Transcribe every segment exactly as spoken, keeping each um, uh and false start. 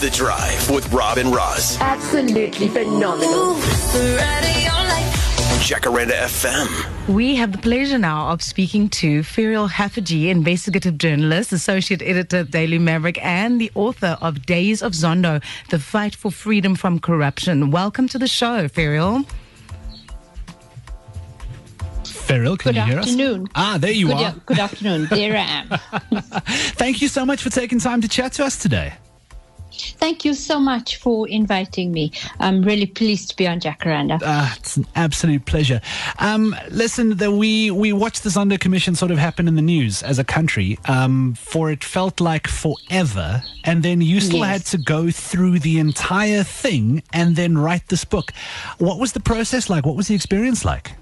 The Drive with Rob and Roz. Absolutely phenomenal. Jacaranda F M. We have the pleasure now of speaking to Ferial Haffajee, investigative journalist, associate editor of Daily Maverick, and the author of Days of Zondo, The Fight for Freedom from Corruption. Welcome to the show, Ferial. Ferial, can good you hear afternoon. us? Ah, there you good are. A- good afternoon. There I am. Thank you so much for taking time to chat to us today. Thank you so much for inviting me. I'm really pleased to be on Jacaranda. Uh, it's an absolute pleasure. Um, listen, the, we, we watched the Zondo Commission sort of happen in the news as a country um, for it felt like forever, and then you still Yes. had to go through the entire thing and then write this book. What was the process like? What was the experience like?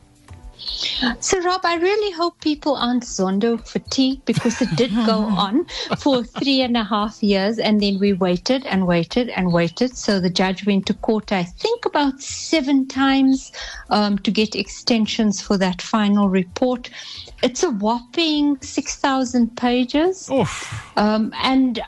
So, Rob, I really hope people aren't Zondo fatigued, because it did go on for three and a half years, and then we waited and waited and waited. So the judge went to court, I think, about seven times um, to get extensions for that final report. It's a whopping six thousand pages. Oof. Um, and,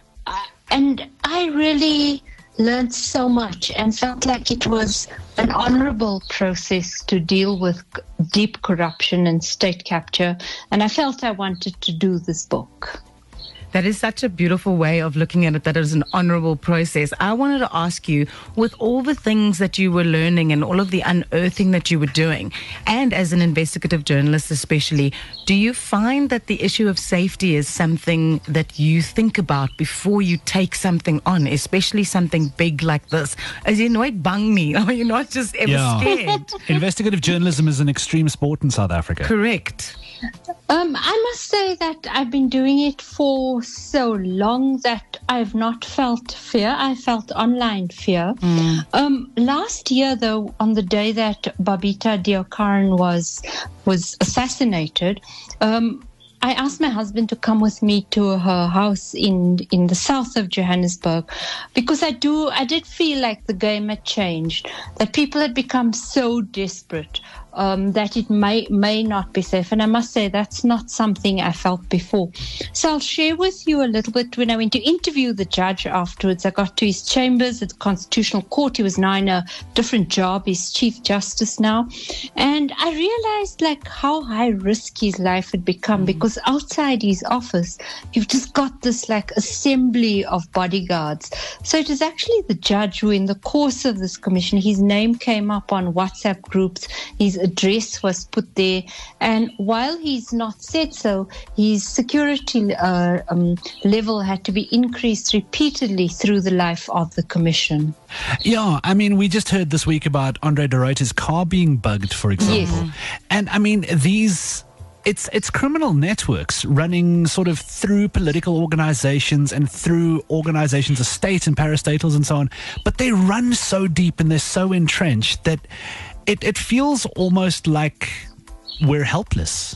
and I really learned so much and felt like it was an honorable process to deal with deep corruption and state capture. And I felt I wanted to do this book. That is such a beautiful way of looking at it, that it was an honorable process. I wanted to ask you, with all the things that you were learning and all of the unearthing that you were doing, and as an investigative journalist especially, do you find that the issue of safety is something that you think about before you take something on, especially something big like this? As you know, it bang me. Are you not just ever Yeah. scared? Investigative journalism is an extreme sport in South Africa. Correct. Um, I must say that I've been doing it for so long that I've not felt fear. I felt online fear. Mm. Um, last year, though, on the day that Babita Deokaran was was assassinated, um, I asked my husband to come with me to her house in in the south of Johannesburg, because I do I did feel like the game had changed, that people had become so desperate um, that it may may not be safe. And I must say that's not something I felt before. So I'll share with you a little bit. When I went to interview the judge afterwards, I got to his chambers at the Constitutional Court. He was now in a different job. He's Chief Justice now. And I realized like how high risk his life had become, because outside his office, you've just got this like assembly of bodyguards. So it was actually the judge who, in the course of this commission, his name came up on WhatsApp groups, his address was put there, and while he's not said so, his security uh, um, level had to be increased repeatedly through the life of the commission. Yeah, I mean, we just heard this week about Andre de Ruyter's car being bugged, for example. Yes. And I mean, these... It's it's criminal networks running sort of through political organizations and through organizations of state and parastatals and so on. But they run so deep and they're so entrenched that it, it feels almost like we're helpless.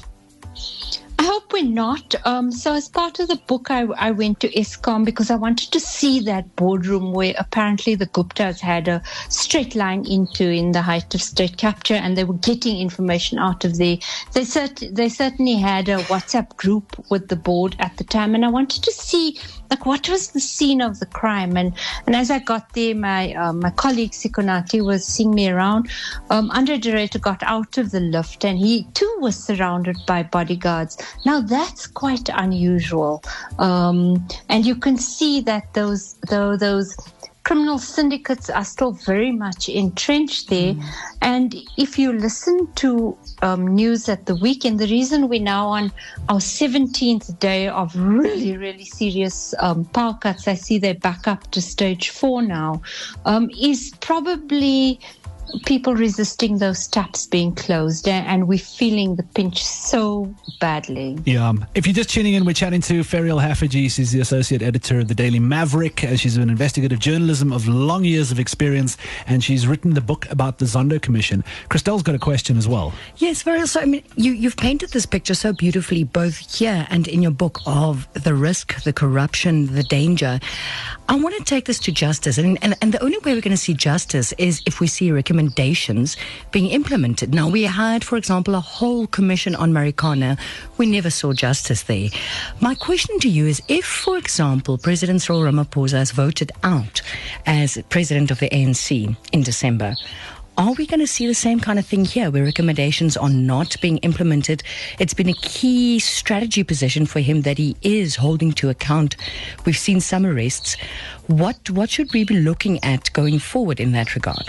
I hope we're not. Um, so as part of the book, I, I went to Eskom because I wanted to see that boardroom where apparently the Guptas had a straight line into in the height of state capture, and they were getting information out of there. They, cert- they certainly had a WhatsApp group with the board at the time, and I wanted to see like what was the scene of the crime. And, and as I got there, my uh, my colleague Sikonati was seeing me around. Um, Andre de Ruyter got out of the lift, and he too was surrounded by bodyguards. Now that's quite unusual, um, and you can see that those though those criminal syndicates are still very much entrenched there. Mm. And if you listen to um, news at the weekend, the reason we're now on our seventeenth day of really, really serious um, power cuts, I see they're back up to stage four now, um, is probably people resisting those taps being closed, and we're feeling the pinch so badly. Yeah. If you're just tuning in, we're chatting to Ferial Haffajee. She's the associate editor of the Daily Maverick. She's an investigative journalism of long years of experience, and she's written the book about the Zondo Commission. Christelle's got a question as well. Yes, Ferial. So, I mean, you, you've painted this picture so beautifully, both here and in your book, of the risk, the corruption, the danger. I want to take this to justice, and, and, and the only way we're going to see justice is if we see a recommendation recommendations being implemented. Now, we had, for example, a whole commission on Marikana. We never saw justice there. My question to you is, if, for example, President Cyril Ramaphosa has voted out as president of the A N C in December, are we going to see the same kind of thing here, where recommendations are not being implemented? It's been a key strategy position for him that he is holding to account. We've seen some arrests. What what should we be looking at going forward in that regard?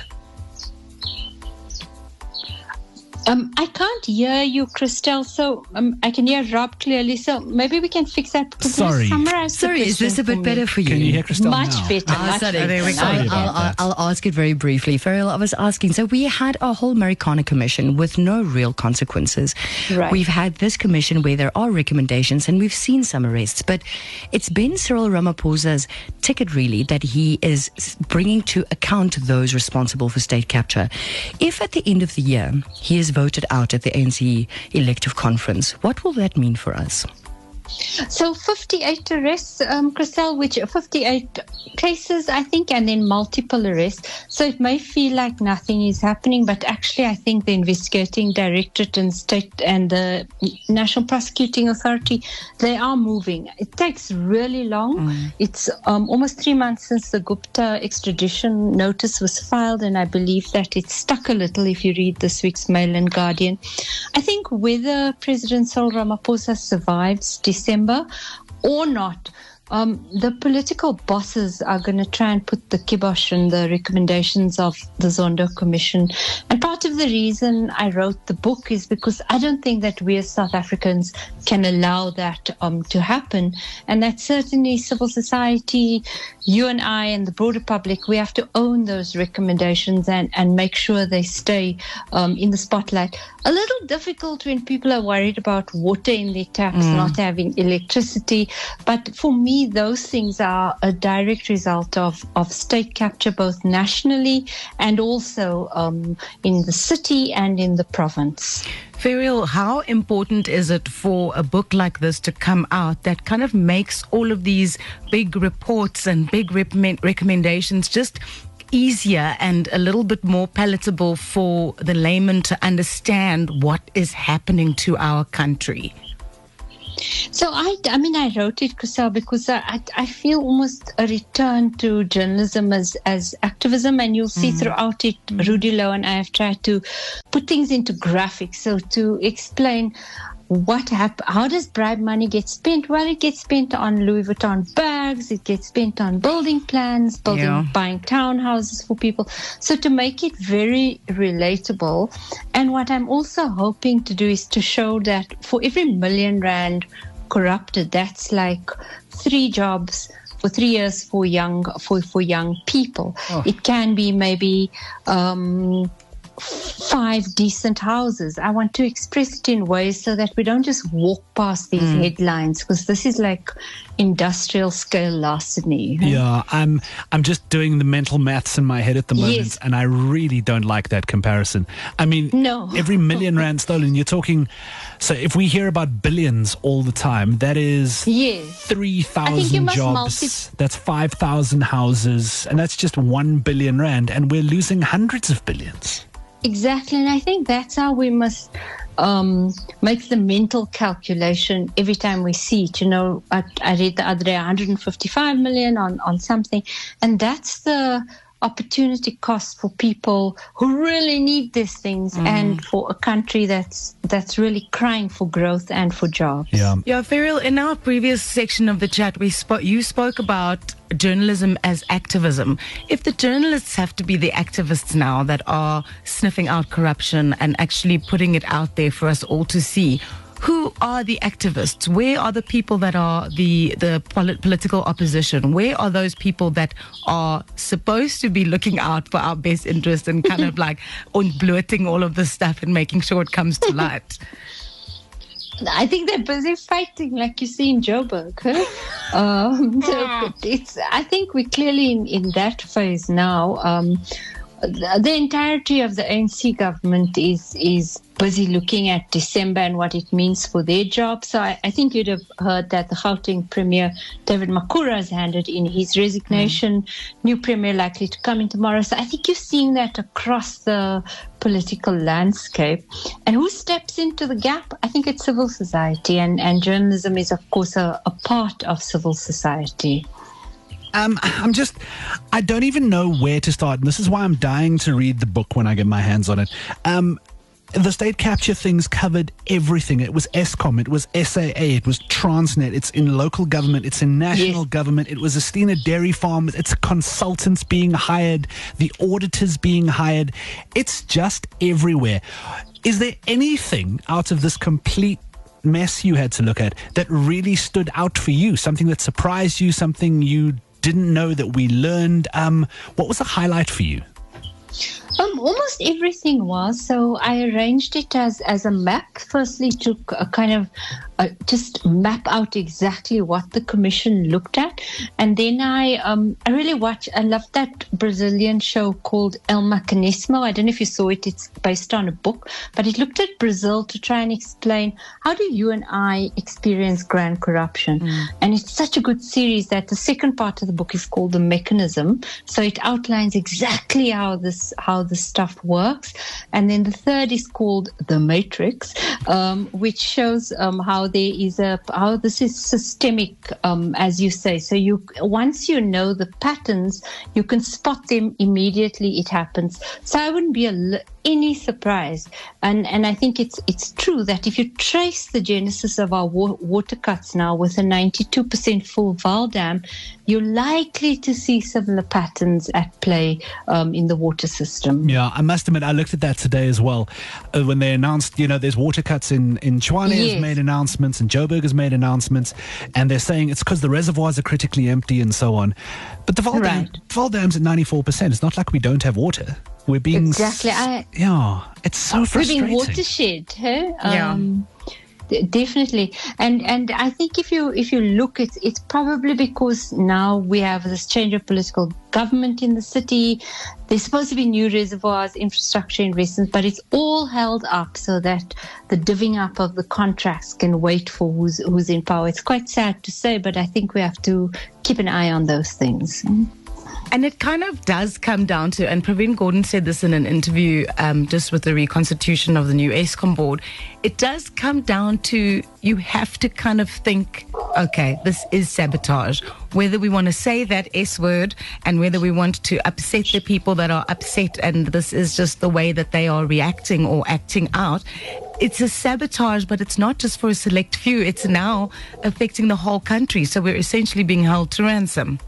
Um, I can't hear you, Christelle, so um, I can hear Rob clearly. So maybe we can fix that. Could Sorry. you summarize the Sorry, is this a bit for better me? for you? Can you hear Christelle Much now? better. Ah, much sorry. better. There we go. I'll, Sorry about I'll, I'll, that. I'll ask it very briefly. Farrell, I was asking, so we had a whole Marikana commission with no real consequences. Right. We've had this commission where there are recommendations and we've seen some arrests, but it's been Cyril Ramaphosa's ticket really that he is bringing to account those responsible for state capture. If at the end of the year he is voted out at the A N C elective conference, what will that mean for us? So fifty-eight arrests, um, Christelle, which fifty-eight cases, I think, and then multiple arrests. So it may feel like nothing is happening, but actually I think the investigating directorate and state and the National Prosecuting Authority, they are moving. It takes really long. Mm. It's um, almost three months since the Gupta extradition notice was filed, and I believe that it's stuck a little if you read this week's Mail and Guardian. I think whether President Cyril Ramaphosa survives December or not, um, the political bosses are going to try and put the kibosh on the recommendations of the Zondo Commission. And part of the reason I wrote the book is because I don't think that we as South Africans can allow that um, to happen. And that certainly civil society, you and I and the broader public, we have to own those recommendations and, and make sure they stay um, in the spotlight. A little difficult when people are worried about water in their taps, mm. not having electricity. But for me, those things are a direct result of, of state capture, both nationally and also um, in the city and in the province. Ferial, how important is it for a book like this to come out that kind of makes all of these big reports and big recommend- recommendations just easier and a little bit more palatable for the layman to understand what is happening to our country? So I, I mean, I wrote it, Christelle, because I, I feel almost a return to journalism as, as activism, and you'll see mm. throughout it, mm. Rudy Lowe and I have tried to put things into graphics, so to explain what hap- how does bribe money get spent? Well, it gets spent on Louis Vuitton bags, it gets spent on building plans, building, yeah. buying townhouses for people. So to make it very relatable, and what I'm also hoping to do is to show that for every million rand corrupted, that's like three jobs for three years for young for, for young people. Oh. It can be maybe um five decent houses. I want to express it in ways so that we don't just walk past these mm. headlines, because this is like industrial scale larceny. You know? Yeah, I'm I'm just doing the mental maths in my head at the moment, yes. and I really don't like that comparison. I mean, no. every million rand stolen, you're talking, so if we hear about billions all the time, that is yes. three thousand jobs, multi- that's five thousand houses, and that's just one billion rand, and we're losing hundreds of billions. Exactly, and I think that's how we must um, make the mental calculation every time we see it. You know, I, I read the other day one hundred fifty-five million on, on something, and that's the opportunity cost for people who really need these things mm. and for a country that's that's really crying for growth and for jobs. Yeah, yeah, Ferial, in our previous section of the chat, we spoke. You spoke about journalism as activism. If the journalists have to be the activists now that are sniffing out corruption and actually putting it out there for us all to see, who are the activists? Where are the people that are the, the polit- political opposition? Where are those people that are supposed to be looking out for our best interest and kind of like unbloating all of this stuff and making sure it comes to light? I think they're busy fighting, like you see in Joburg. Huh? Um, so it's. I think we're clearly in, in that phase now. Um, the, the entirety of the A N C government is is busy looking at December and what it means for their job. So I, I think you'd have heard that the Gauteng Premier, David Makhura, has handed in his resignation. Mm. New Premier likely to come in tomorrow. So I think you're seeing that across the political landscape. And who steps into the gap? I think it's civil society. And, and journalism is, of course, a, a part of civil society. Um, I'm just, I don't even know where to start. And this is why I'm dying to read the book when I get my hands on it. Um, The state capture things covered everything. It was Eskom, it was S A A, it was Transnet, it's in local government, it's in national yes. government, it was Estina Dairy Farm, it's consultants being hired, the auditors being hired. It's just everywhere. Is there anything out of this complete mess you had to look at that really stood out for you? Something that surprised you, something you didn't know that we learned? Um, what was the highlight for you? Um, almost everything was. So I arranged it as, as a map. Firstly, to a kind of uh, just map out exactly what the commission looked at. And then I um, I really watched, I loved that Brazilian show called El Mecanismo. I don't know if you saw it. It's based on a book. But it looked at Brazil to try and explain, how do you and I experience grand corruption? Mm. And it's such a good series that the second part of the book is called The Mechanism. So it outlines exactly how this how the stuff works. And then the third is called The Matrix, um, which shows um, how there is a how this is systemic, um, as you say. So you once you know the patterns, you can spot them immediately. It happens. So I wouldn't be a any surprise, and and I think it's it's true that if you trace the genesis of our wa- water cuts now with a ninety-two percent full Vaal Dam, you're likely to see similar patterns at play um, in the water system. Yeah, I must admit, I looked at that today as well. Uh, when they announced, you know, there's water cuts in, in Tshwane yes. has made announcements, and Joburg has made announcements, and they're saying it's because the reservoirs are critically empty and so on. But the Vaal, right. Dam, Vaal Dam's at ninety-four percent. It's not like we don't have water. We're being exactly. I, yeah, it's so frustrating. We're being watershed, huh? Yeah. Um, d- definitely, and and I think if you if you look, it's it's probably because now we have this change of political government in the city. There's supposed to be new reservoirs, infrastructure investments, but it's all held up so that the divvying up of the contracts can wait for who's who's in power. It's quite sad to say, but I think we have to keep an eye on those things. And it kind of does come down to, and Praveen Gordhan said this in an interview um, just with the reconstitution of the new Eskom board, it does come down to you have to kind of think, okay, this is sabotage. Whether we want to say that S word and whether we want to upset the people that are upset and this is just the way that they are reacting or acting out, it's a sabotage, but it's not just for a select few. It's now affecting the whole country. So we're essentially being held to ransom.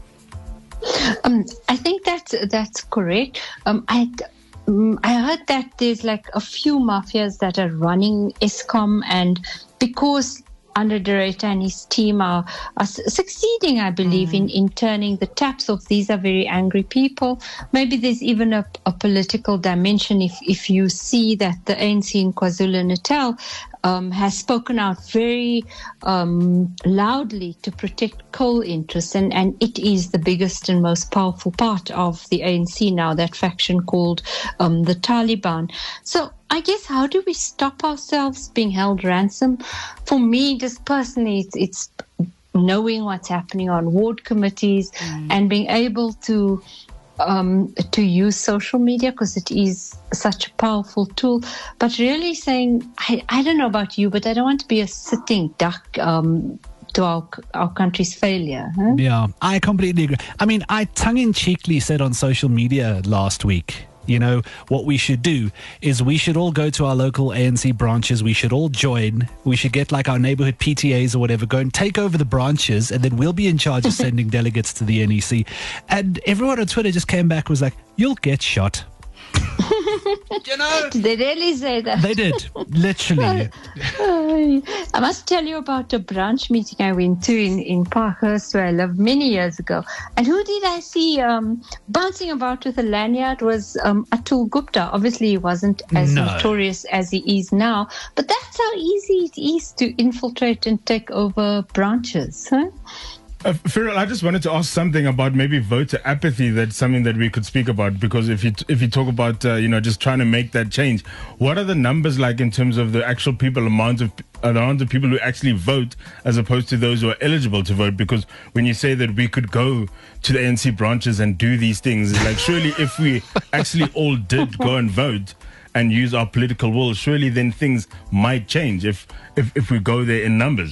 Um, I think that's that's correct. Um, I um, I heard that there's like a few mafias that are running Eskom, and because Andre de Ruyter and his team are, are succeeding, I believe, mm. in, in turning the taps off. These are very angry people. Maybe there's even a, a political dimension if, if you see that the A N C in KwaZulu-Natal um, has spoken out very um, loudly to protect coal interests, and, and it is the biggest and most powerful part of the A N C now, that faction called um, the Taliban. So I guess, how do we stop ourselves being held ransom? For me, just personally, it's, it's knowing what's happening on ward committees mm. and being able to um, to use social media, because it is such a powerful tool. But really saying, I, I don't know about you, but I don't want to be a sitting duck um, to our our country's failure. Huh? Yeah, I completely agree. I mean, I tongue-in-cheekly said on social media last week, you know, what we should do is we should all go to our local A N C branches. We should all join. We should get like our neighborhood P T As or whatever, go and take over the branches, and then we'll be in charge of sending delegates to the N E C. And everyone on Twitter just came back and was like, you'll get shot. You know? Did they really say that? They did, literally. I must tell you about a branch meeting I went to in, in Parkhurst, where I lived many years ago. And who did I see um, bouncing about with a lanyard was um, Atul Gupta. Obviously, he wasn't as no. notorious as he is now. But that's how easy it is to infiltrate and take over branches. Huh? Uh, Ferrell, I just wanted to ask something about maybe voter apathy. That's something that we could speak about, because if you if you talk about uh, you know just trying to make that change, what are the numbers like in terms of the actual people amount of uh, the amount of people who actually vote as opposed to those who are eligible to vote? Because when you say that we could go to the A N C branches and do these things, like surely if we actually all did go and vote and use our political will, surely then things might change if if, if we go there in numbers.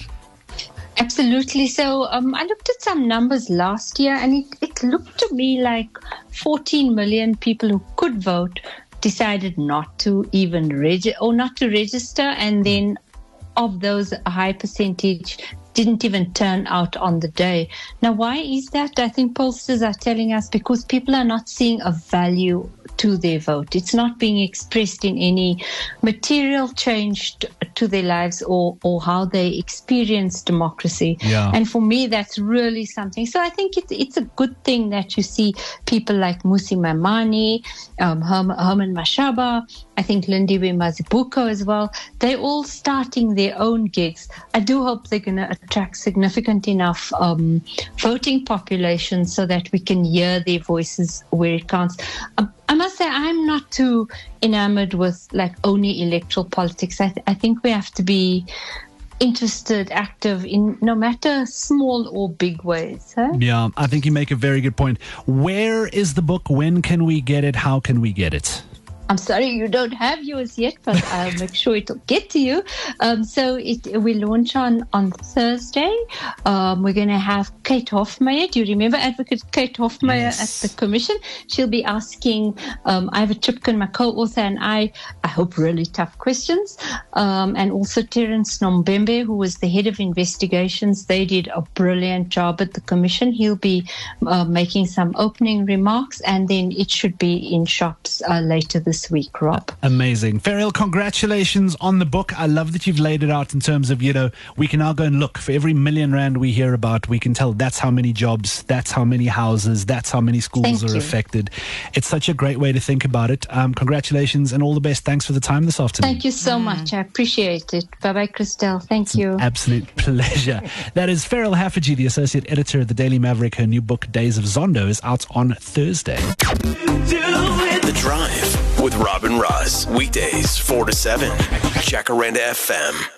Absolutely. So um, I looked at some numbers last year, and it, it looked to me like fourteen million people who could vote decided not to even register or not to register. And then of those, a high percentage didn't even turn out on the day. Now, why is that? I think pollsters are telling us because people are not seeing a value to their vote. It's not being expressed in any material change to their lives or, or how they experience democracy. Yeah. And for me, that's really something. So I think it's, it's a good thing that you see people like Musi Maimane, um, Herman, Herman Mashaba, I think Lindiwe Mazibuko as well. They're all starting their own gigs. I do hope they're going to attract significant enough um, voting population so that we can hear their voices where it counts. Um, I must say, I'm not too enamored with like only electoral politics. I, th- I think we have to be interested, active in no matter small or big ways. Huh? Yeah, I think you make a very good point. Where is the book? When can we get it? How can we get it? I'm sorry you don't have yours yet, but I'll make sure it'll get to you. Um, so it, we launch on, on Thursday. Um, we're going to have Kate Hofmeyer. Do you remember Advocate Kate Hofmeyer Yes. at the Commission? She'll be asking um, Ivor Chipkin, my co-author, and I, I hope really tough questions. Um, and also Terence Nombembe, who was the head of investigations. They did a brilliant job at the Commission. He'll be uh, making some opening remarks, and then it should be in shops uh, later this week, Rob. Amazing. Ferrell, congratulations on the book. I love that you've laid it out in terms of, you know, we can now go and look for every million rand we hear about. We can tell that's how many jobs, that's how many houses, that's how many schools Thank are you. affected. It's such a great way to think about it. Um, congratulations and all the best. Thanks for the time this afternoon. Thank you so much. I appreciate it. Bye-bye, Christelle. Thank you. Absolute pleasure. That is Ferrell Haffergy, the associate editor of the Daily Maverick. Her new book, Days of Zondo, is out on Thursday. The Drive with Robin Ross. Weekdays four to seven. Jacaranda F M.